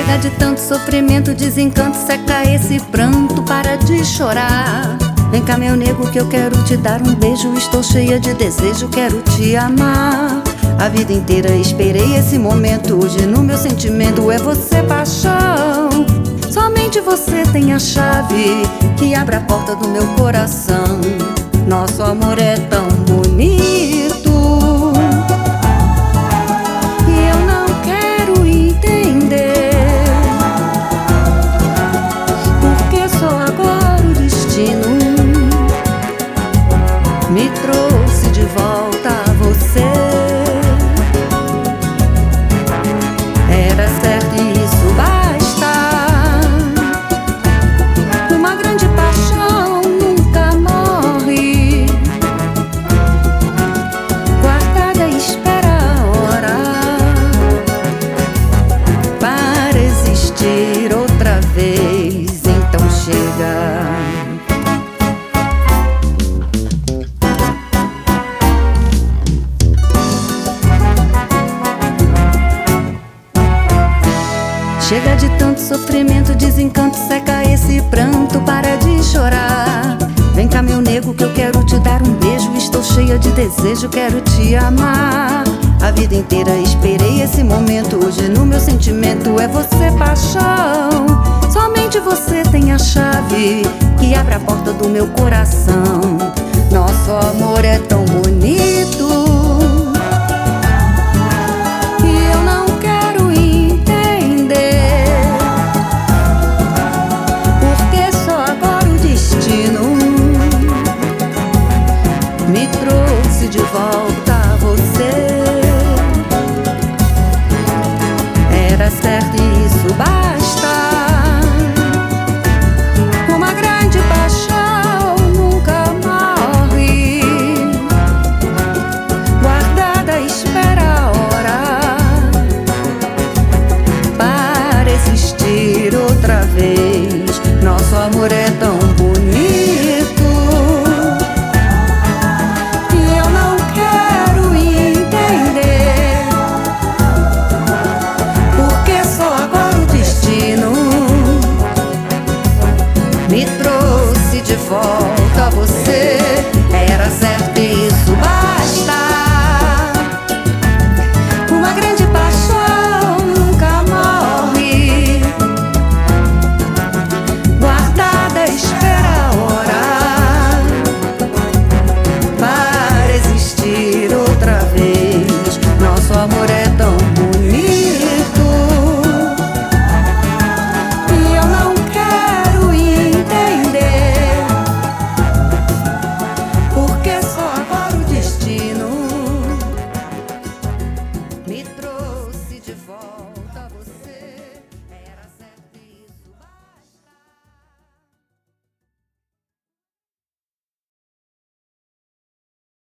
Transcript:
Chega de tanto sofrimento, desencanto, seca esse pranto, para de chorar. Vem cá, meu nego, que eu quero te dar um beijo. Estou cheia de desejo, quero te amar. A vida inteira esperei esse momento. Hoje no meu sentimento é você, paixão. Somente você tem a chave que abre a porta do meu coração. Nosso amor é tão bonito e eu não quero entender porque só agora o destino me trouxe de volta a você. Era certo e isso basta. Uma grande paixão nunca morre, guardada espera a hora para existir outra vez. Então chega. Chega de tanto sofrimento, desencanto, seca esse pranto, para de chorar. Vem cá, meu nego, que eu quero te dar um beijo. Estou cheia de desejo, quero te amar. A vida inteira esperei esse momento. Hoje no meu sentimento é você, paixão. Somente você tem a chave que abre a porta do meu coração. Nosso amor é tão bonito e eu não quero entender porque só agora o destino me trouxe de volta a você. Era certo e isso basta. Uma grande paixão nunca morre, guardada espera a hora para existir outra vez. Nosso amor é tão bonito e eu não quero entender porque só agora o destino me trouxe de volta a você. Era certo e isso basta.